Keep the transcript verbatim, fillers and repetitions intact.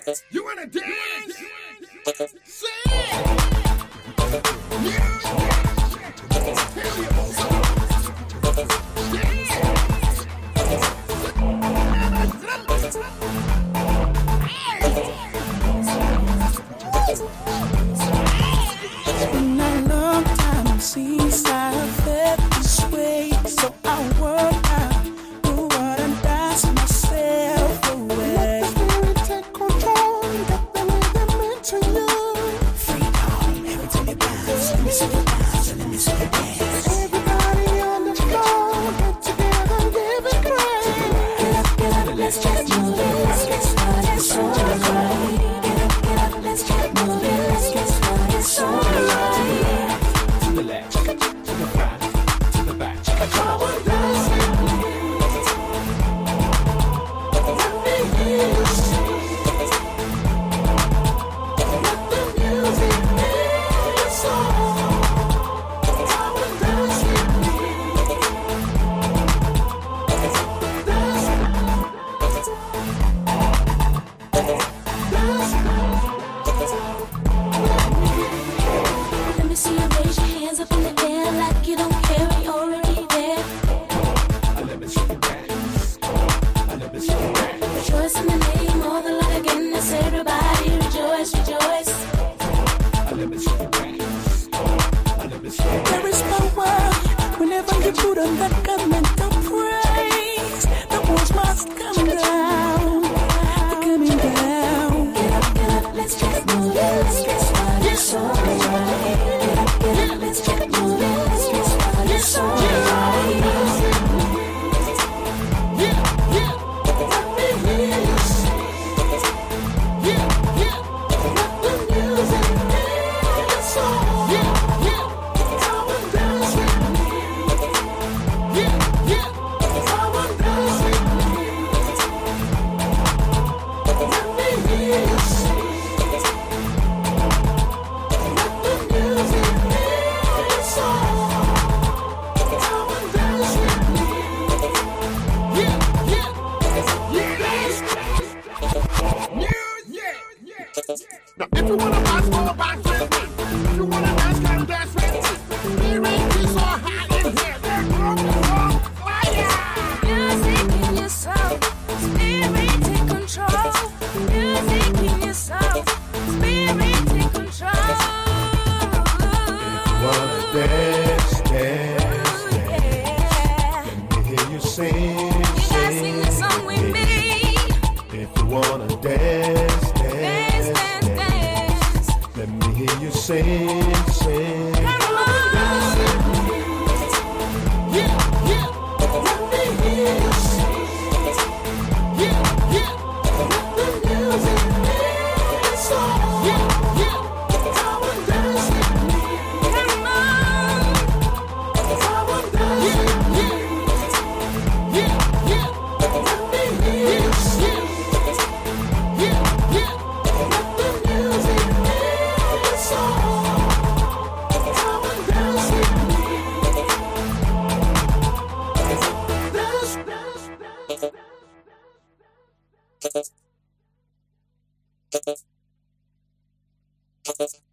You wanna dance? Sing! It's been a long time since I felt this way, so I work out, do what and dance myself away. Let the spirit take control, get the rhythm into you. Freedom, every time you bounce, let me see you bounce, and let me see you dance. Everybody on the floor, get together, give it grace. Get up, get up, let's just move it, let's get started, so right. Get up, get up, let's just move it, let's get started, so right. To the left, to the front, to the back. Come on, dance with me. Let me hear you sing. Let the music make your song. Come on, dance with me. Dance, Let me see you raise your hands up in the air like you don't care, we already there. Let me see you dance. Let me see you dance. Rejoice in the name of the Lord again. Let's everybody rejoice, rejoice. Let me see you dance. Let me see you dance. There is power whenever you put on that garment of praise. The walls must come down. They're coming down. Get up, get up, let's just move it, let's get started, so right. Get up, get up, let's just move it, let's get started, so right. Let me hear you sing. Let the music make your song. Come and dance with me. Come and dance with me. Let me hear you sing. Let the music make your song. Come and dance with me. Now, if you wanna bounce, wanna bounce with me. If you wanna dance, come dance with me. Spirit is so hot in here, they're going on fire. Music in your soul, spirit take control. Music in your soul, spirit take control. Wanna dance, dance, Ooh, yeah. let me hear you sing, You gotta sing sing. the song with me. If you wanna dance, Dance, dance, dance, dance, dance. let me hear you sing, sing. Come on. Let me hear you sing. Let the music make your song. Come and dance with me. Come on. Come and dance with me. Let me hear you sing. Let the music make your song. Come and dance with me. Dance, dance, dance.